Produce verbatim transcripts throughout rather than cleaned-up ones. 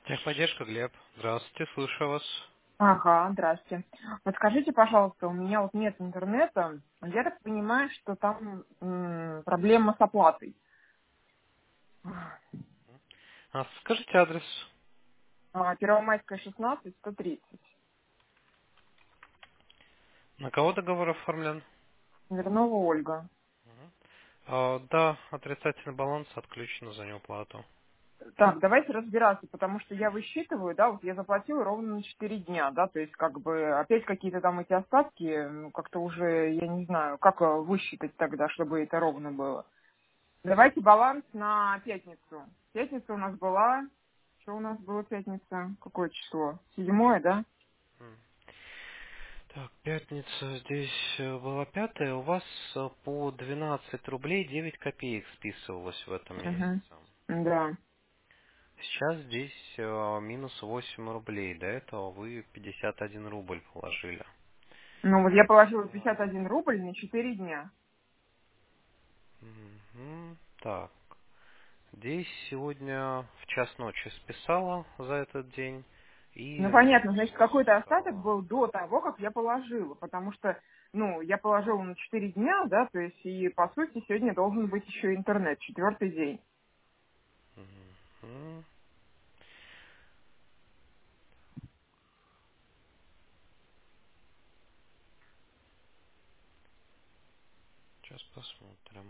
Техподдержка, Глеб. Здравствуйте, слушаю вас. Ага, здрасте. Вот скажите, пожалуйста, у меня вот нет интернета. Я так понимаю, что там м, проблема с оплатой. А, скажите адрес. А, Первомайская, шестнадцать, сто тридцать. На кого договор оформлен? Вернова Ольга. А, да, отрицательный баланс отключен за неуплату. Так, давайте разбираться, потому что я высчитываю, да, вот я заплатила ровно на четыре дня, да, то есть как бы опять какие-то там эти остатки, ну, как-то уже, я не знаю, как э, высчитать тогда, чтобы это ровно было. Давайте баланс на пятницу. Пятница у нас была... Что у нас было пятница? Какое число? Седьмое, да? М. Так, пятница здесь э, была пятая. У вас э, по двенадцать рублей девять копеек списывалось в этом Угу. месяце. Да. Сейчас здесь э, минус восемь рублей. До этого вы пятьдесят один рубль положили. Ну вот я положила пятьдесят А, один рубль на четыре дня. мгм. Так, здесь сегодня в час ночи списала за этот день и Ну понятно, значит, минусовалась. какой-то остаток был до того, как я положила, потому что, ну, я положила на четыре дня, да, то есть, и по сути сегодня должен быть еще интернет, четвертый день. Мгм. Сейчас посмотрим.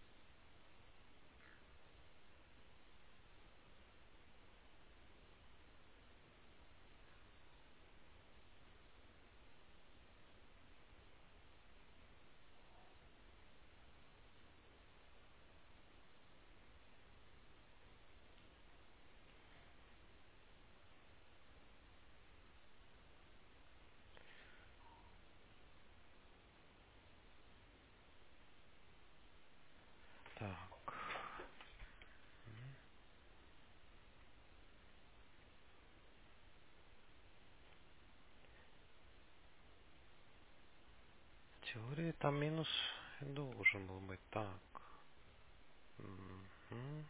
Так, в теории там минус должен был быть. Так. Мгм.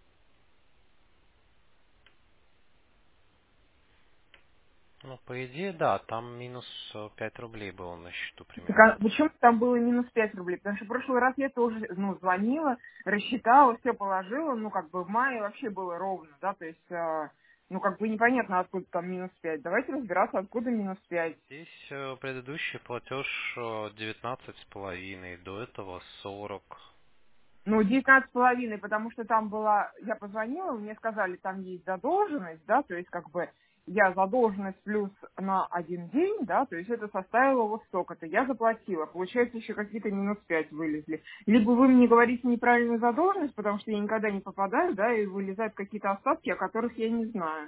Ну, по идее, да, там минус э, пять рублей было на счету Так, примерно. а почему там было минус пять рублей? Потому что в прошлый раз я тоже, ну, звонила, рассчитала, все положила, ну, как бы в мае вообще было ровно, да, то есть, а, ну, как бы непонятно, откуда там минус пять. Давайте разбираться, откуда минус пять. Здесь э, предыдущий платеж э, девятнадцать с половиной, до этого сорок. Ну, девятнадцать с половиной, потому что там была, я позвонила, мне сказали, там есть задолженность, да, то есть как бы я задолженность плюс на один день, да, то есть это составило вот столько-то. Я заплатила, получается еще какие-то минус пять вылезли. Либо вы мне говорите неправильную задолженность, потому что я никогда не попадаю, да, и вылезают какие-то остатки, о которых я не знаю.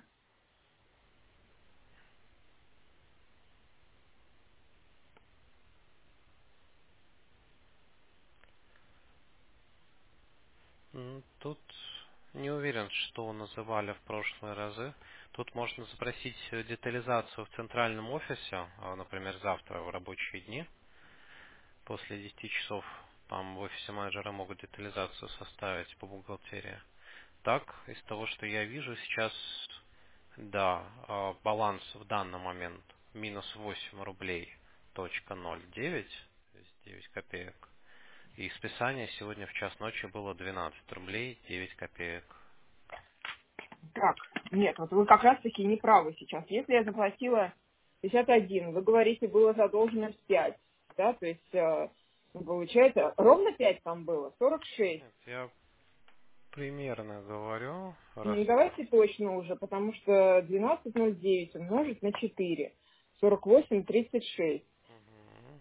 М, Тут не уверен, что называли в прошлые разы. Тут можно запросить э, детализацию в центральном офисе, а, например, завтра в рабочие дни. После десяти часов там в офисе менеджера могут детализацию составить по бухгалтерии. Так, из того, что я вижу сейчас, да, а, баланс в данный момент минус восемь рублей точка ноль девять, то есть девять копеек. И списание сегодня в час ночи было двенадцать рублей девять копеек. Так, нет, вот вы как раз-таки не правы сейчас. Если я заплатила пятьдесят один, вы говорите, было задолженность пять, да, то есть э, ну, получается, ровно пять там было, сорок шесть. Нет, я примерно говорю, Ну, раз... не давайте точно уже, потому что двенадцать ноль девять умножить на четыре, сорок восемь тридцать шесть. Мгм.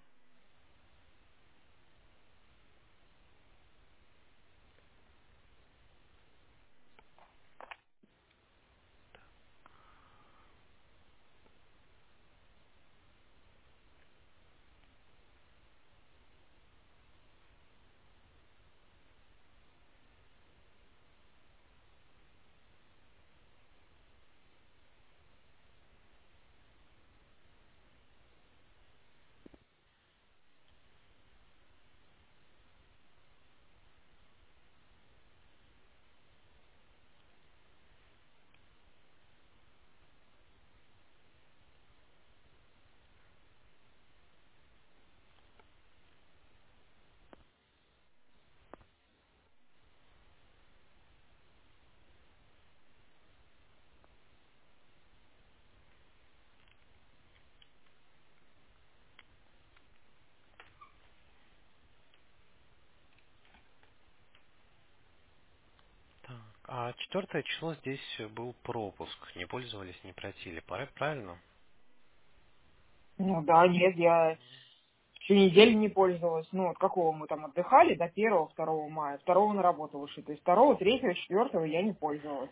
А четвертое число здесь был пропуск. Не пользовались, не платили. Пора- Правильно? Ну да, нет, я всю неделю не пользовалась. Ну, от какого мы там отдыхали до первого, второго мая. Второго на работу вышли. То есть второго, третьего, четвертого я не пользовалась.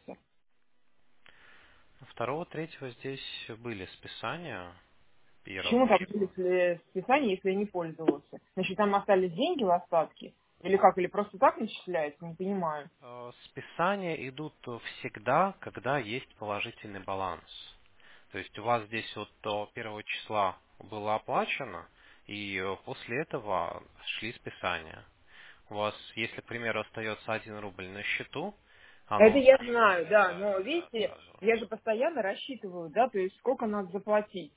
Второго, третьего здесь были списания Почему первого там были числа. сли- списания, если я не пользовался? Значит, там остались деньги в остатке? Или как? Или просто так начисляется? Не понимаю. Э, Списания идут всегда, когда есть положительный баланс. То есть у вас здесь вот до первого числа было оплачено, и э, после этого шли списания. У вас, если, к примеру, остается один рубль на счету, Это оно я знаю, списывается, да, да, но да, да, видите, сразу. я же постоянно рассчитываю, да, то есть сколько надо заплатить.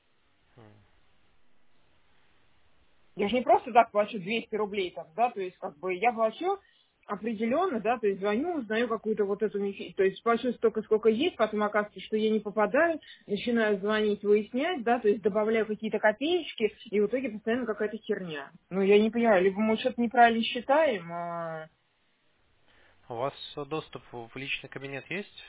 Я же не просто так плачу двести рублей там, да, то есть как бы я плачу определенно, да, то есть звоню, узнаю какую-то вот эту мифи, то есть плачу столько, сколько есть, потом оказывается, что я не попадаю, начинаю звонить, выяснять, да, то есть добавляю какие-то копеечки, и в итоге постоянно какая-то херня. Ну, я не понимаю, либо мы что-то неправильно считаем, а У вас э, доступ в личный кабинет есть?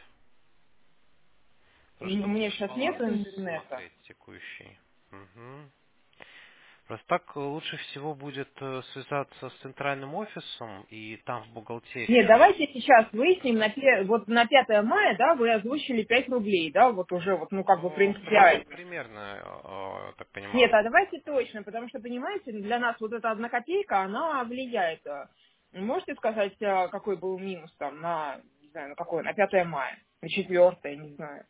у Просто чтобы меня сейчас нет баланс интернета. смотреть текущий. Мгм. Просто так э, лучше всего будет э, связаться с центральным офисом, и там в Нет, бухгалтерии. давайте сейчас выясним, на, пе- вот на пятое мая, да, вы озвучили пять рублей, да, вот уже, вот, ну, как бы О, при- принципиально. примерно, э, э, так Нет, понимаю, а сколько давайте это. точно, потому что, понимаете, для нас вот эта одна копейка, она влияет. э. Можете сказать, э, какой был минус там на, не знаю, на какое, на пятое мая, на четвертое, не знаю.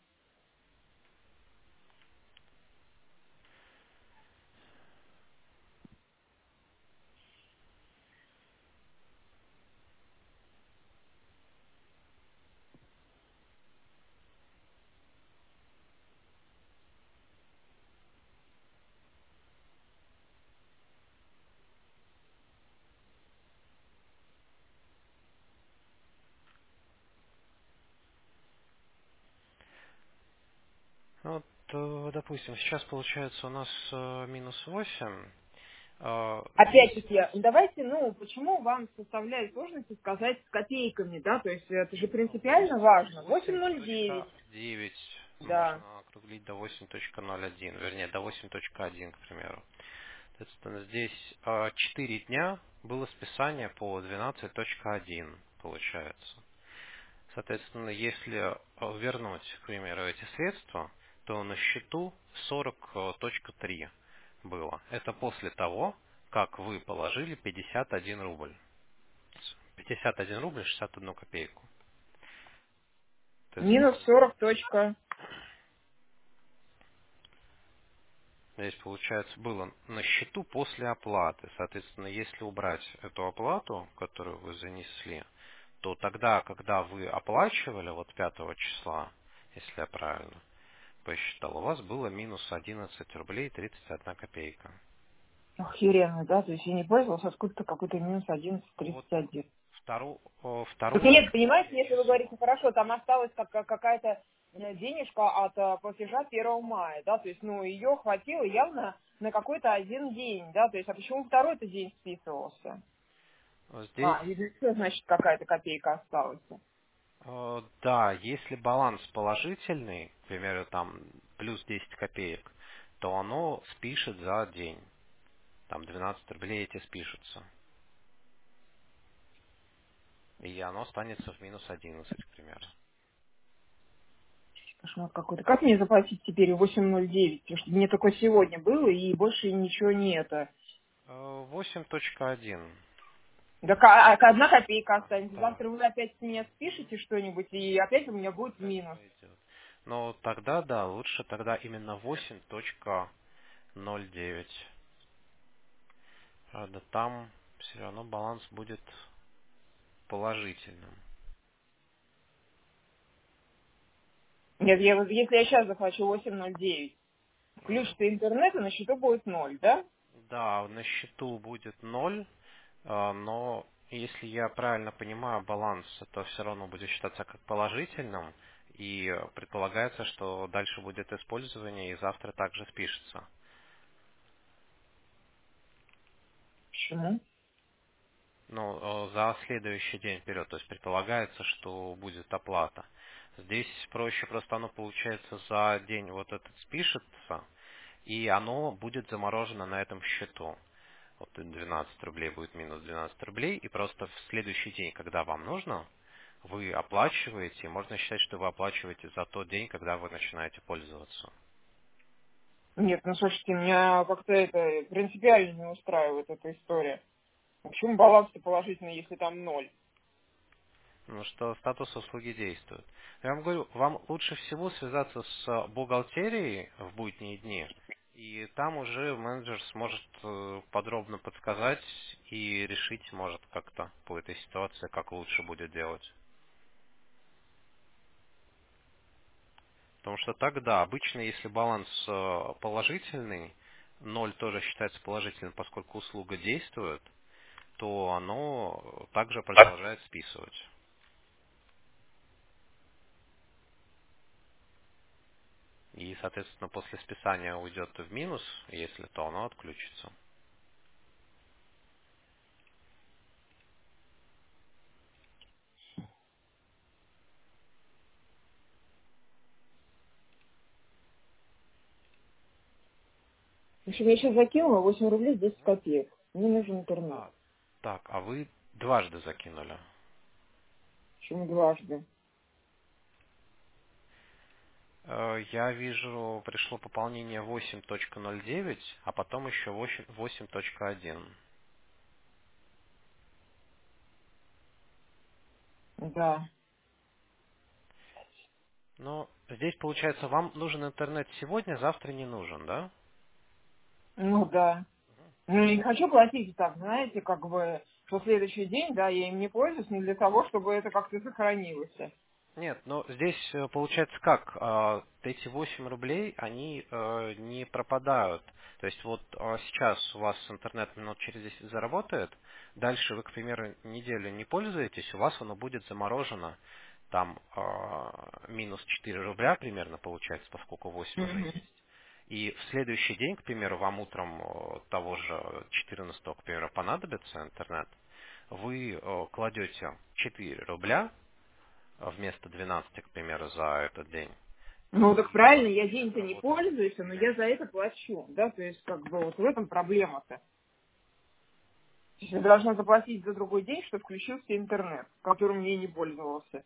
Ну, вот, э, допустим, сейчас получается у нас э, минус восемь. Э, Здесь Опять-таки, давайте, ну, почему вам составляет сложности сказать с копейками, да, то есть это же принципиально важно. восемь восемь ноль точка девять, девять да. можно округлить до восемь точка ноль один, вернее, до восемь точка один, к примеру. Соответственно, здесь э, четыре дня было списание по двенадцать точка один, получается. Соответственно, если э, вернуть, к примеру, эти средства, то на счету сорок точка три было. Это после того, как вы положили пятьдесят один рубль. пятьдесят один рубль шестьдесят одну копейку. Минус Соответственно, сорок точка. здесь, получается, было на счету после оплаты. Соответственно, если убрать эту оплату, которую вы занесли, то тогда, когда вы оплачивали вот пятого числа, если я правильно посчитал, у вас было минус одиннадцать рублей тридцать одна копейка. Охеренно, да, то есть я не пользовался, откуда-то какой-то минус одиннадцать Вот тридцать один. второ- о, Так второе и нет, понимаете, третье если вы говорите, число. хорошо, там осталась как- какая-то э, денежка от э, платежа первого мая, да, то есть, ну, ее хватило явно на какой-то один день, да, то есть, а почему второй-то день списывался? Здесь, А, и что значит какая-то копейка осталась? э, да, если баланс положительный, к примеру, там плюс десять копеек, то оно спишет за день. Там двенадцать рублей эти спишутся. И оно останется в минус одиннадцать, к примеру. Кошмар какой-то. Как мне заплатить теперь восемь ноль девять? Потому что мне только сегодня было, и больше ничего нет. Э, восемь точка один. Да ка- а одна копейка Да, останется. да. Завтра вы опять с меня спишете что-нибудь, и опять у меня будет Опять минус. пойдет. Но тогда, да, лучше тогда именно восемь точка ноль девять. Правда, там все равно баланс будет положительным. Нет, я, вот если я сейчас захвачу восемь ноль девять, Мгм. включится интернет, и на счету будет ноль, да? Да, на счету будет ноль, а, но если я правильно понимаю, баланс это все равно будет считаться как положительным, и э, предполагается, что дальше будет использование, и завтра также спишется. Почему? Ну, э, за следующий день вперед, то есть предполагается, что будет оплата. Здесь проще, просто оно получается за день вот этот спишется, и оно будет заморожено на этом счету. Вот двенадцать рублей будет минус двенадцать рублей, и просто в следующий день, когда вам нужно, вы оплачиваете, и можно считать, что вы оплачиваете за тот день, когда вы начинаете пользоваться. Нет, ну слушайте, меня как-то это принципиально не устраивает эта история. Почему баланс-то положительный, если там ноль? Потому что статус услуги действует. Я вам говорю, вам лучше всего связаться с бухгалтерией в будние дни, и там уже менеджер сможет э, подробно подсказать и решить, может, как-то по этой ситуации, как лучше будет делать. Потому что тогда, обычно, если баланс э, положительный, ноль тоже считается положительным, поскольку услуга действует, то оно также продолжает списывать. И, соответственно, после списания уйдет в минус, если то оно отключится. В общем, я сейчас закинула восемь рублей десять копеек. Мне нужен интернет. А, так, а вы дважды закинули. Почему дважды? Э, Я вижу, пришло пополнение восемь точка ноль девять, а потом еще восемь точка один. Да. Но здесь, получается, вам нужен интернет сегодня, завтра не нужен, да? Ну да. Ну, я не хочу платить так, знаете, как бы, что следующий день, да, я им не пользуюсь не для того, чтобы это как-то сохранилось. Нет, но здесь э, получается как? А, Эти восемь рублей, они э, не пропадают. То есть вот а, сейчас у вас интернет минут через десять заработает, дальше вы, к примеру, неделю не пользуетесь, у вас оно будет заморожено там а, минус четыре рубля примерно получается, поскольку восемь уже Мгм. есть. И в следующий день, к примеру, вам утром э, того же четырнадцатого, к примеру, понадобится интернет, вы э, кладете четыре рубля вместо двенадцати, к примеру, за этот день. Ну, так И у правильно, вас я интернет день-то не заработает пользуюсь, но быстрее. я за это плачу, да, то есть, как бы, вот в этом проблема-то. То есть я должна заплатить за другой день, чтобы включился интернет, которым я не пользовался.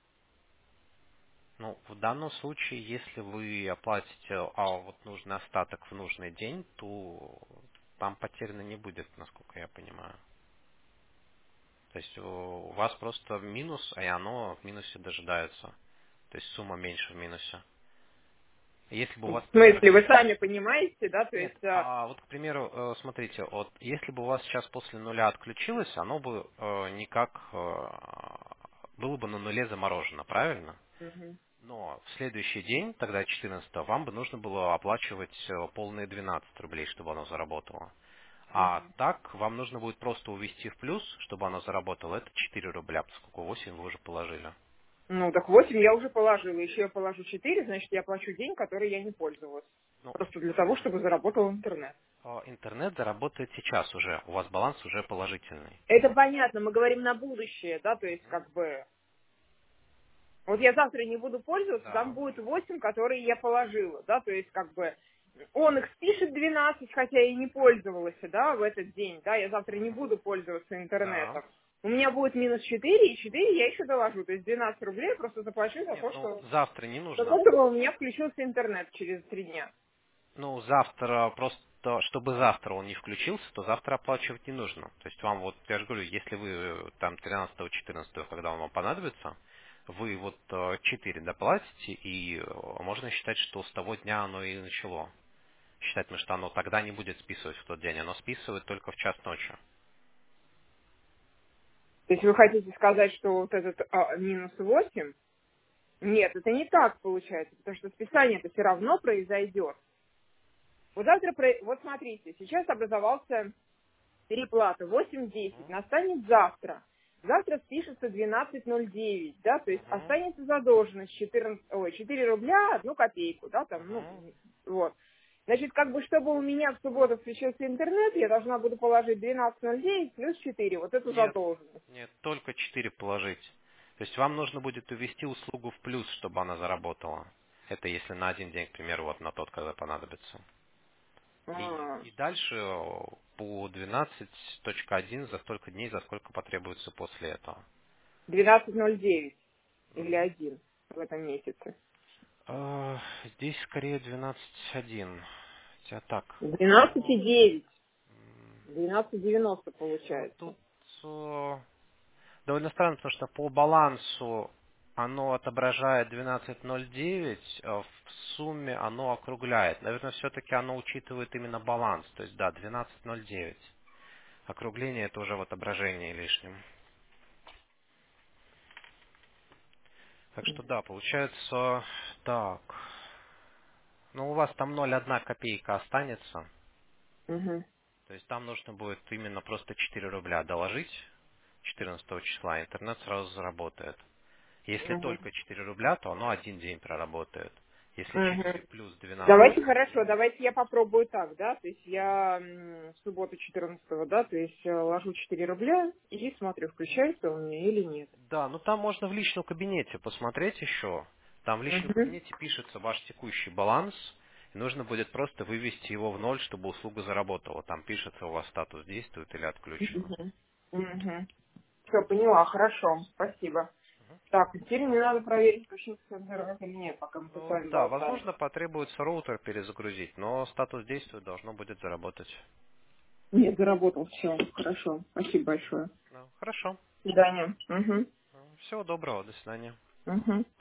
Ну, в данном случае, если вы оплатите, а вот нужный остаток в нужный день, то там потеряно не будет, насколько я понимаю. То есть у вас просто минус, и оно в минусе дожидается. То есть сумма меньше в минусе. Если бы у В вас, к примеру, смысле, вы сами понимаете, да, то нет, есть, а, а вот, к примеру, э, смотрите, вот если бы у вас сейчас после нуля отключилось, оно бы э, никак э, было бы на нуле заморожено, правильно? мгм, Но в следующий день, тогда четырнадцатого, вам бы нужно было оплачивать э, полные двенадцать рублей, чтобы оно заработало. А мгм. так вам нужно будет просто увести в плюс, чтобы оно заработало. Это четыре рубля, поскольку восемь вы уже положили. Ну, так восемь я уже положила, еще я положу четыре, значит, я плачу день, который я не пользовалась. Ну, Просто для того, чтобы заработал интернет. а интернет заработает сейчас уже, у вас баланс уже положительный. Это понятно, мы говорим на будущее, да, то есть, как бы, вот я завтра не буду пользоваться, там Да. будет восемь, которые я положила, да, то есть как бы он их спишет двенадцать, хотя я и не пользовалась, да, в этот день, да, я завтра не буду пользоваться Да. интернетом. У меня будет минус четыре, и четыре я еще доложу, то есть двенадцать рублей я просто заплачу за Нет, то, ну что завтра не за нужно. то, чтобы у меня включился интернет через три дня. Ну, завтра просто, чтобы завтра он не включился, то завтра оплачивать не нужно. То есть вам вот, я же говорю, если вы э, там тринадцатого-четырнадцатого, когда он вам понадобится, вы вот э, четыре доплатите, и э, можно считать, что с того дня оно и начало. Считать, потому что оно тогда не будет списывать в тот день, оно списывает только в час ночи. То есть вы хотите сказать, что вот этот а, минус восемь? Нет, это не так получается, потому что списание это все равно произойдет. Вот завтра, про- вот смотрите, сейчас образовался переплата восемь десять, Мгм. настанет завтра. Завтра спишется двенадцать ноль девять, да, то есть Мгм. останется задолженность четырнадцать, ой, четыре рубля, одну копейку, да, там, ну, Мгм. вот. Значит, как бы, чтобы у меня в субботу включился интернет, я должна буду положить двенадцать ноль девять плюс четыре. Вот эту Нет, задолженность. нет, только четыре положить. То есть вам нужно будет увести услугу в плюс, чтобы она заработала. Это если на один день, к примеру, вот на тот, когда понадобится. И, А, и дальше э, по двенадцать точка один за столько дней, за сколько потребуется после этого. двенадцать ноль девять или Мгм. один в этом месяце. Э, Здесь скорее двенадцать один. Хотя так. двенадцать По, и девять. м, двенадцать девяносто ну получается. тут э, довольно странно, потому что по балансу оно отображает двенадцать ноль девять, а в сумме оно округляет. Наверное, все-таки оно учитывает именно баланс. То есть, да, двенадцать ноль девять. Округление это уже в отображении лишнем. Так что да, получается так. Ну, у вас там ноль целых одна копейка останется. Угу. То есть там нужно будет именно просто четыре рубля доложить четырнадцатого числа, интернет сразу заработает. Если Угу. только четыре рубля, то оно один день проработает. Если Угу. четыре плюс двенадцать Давайте, ноль хорошо, девять. давайте я попробую так, да, то есть Мгм. я м, в субботу четырнадцатого, да, то есть э, ложу четыре рубля и смотрю, включается он мне или нет. Да, ну там можно в личном кабинете посмотреть еще. Там в личном Угу. кабинете пишется ваш текущий баланс. И нужно будет просто вывести его в ноль, чтобы услуга заработала. Там пишется, у вас статус действует или отключен. Угу. Угу. Все, поняла, хорошо, спасибо. Так, теперь мне надо проверить, включился интернет или нет, пока мы тут с Ну вами да, болтаем. возможно, потребуется роутер перезагрузить, но статус действия должно будет заработать. Нет, заработал, все, хорошо, спасибо большое. Ну, хорошо. До свидания. Угу. Всего доброго, до свидания. Угу.